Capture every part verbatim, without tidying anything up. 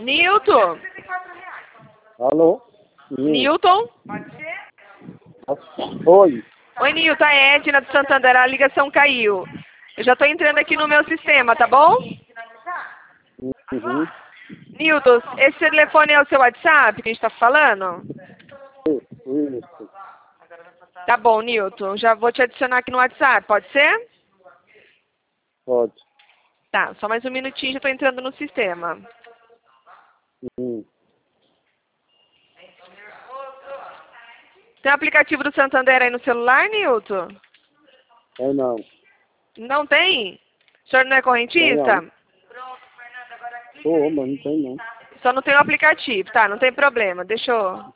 Nilton? Alô? Sim. Nilton? Oi. Oi, Nilton, a Edna do Santander, a ligação caiu. Eu já estou entrando aqui no meu sistema, tá bom? Uhum. Nilton, esse telefone é o seu WhatsApp que a gente está falando? Isso. Tá bom, Nilton, já vou te adicionar aqui no WhatsApp, pode ser? Pode. Tá, só mais um minutinho, já estou entrando no sistema. Uhum. Tem o aplicativo do Santander aí no celular, Nilton? É não. Não tem? O senhor não é Tem correntista? não. Tô, mas não tem não. Só não tem o aplicativo, tá? Não tem problema. Deixa eu...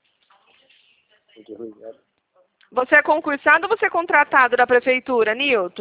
Você é concursado ou você é contratado da prefeitura, Nilton?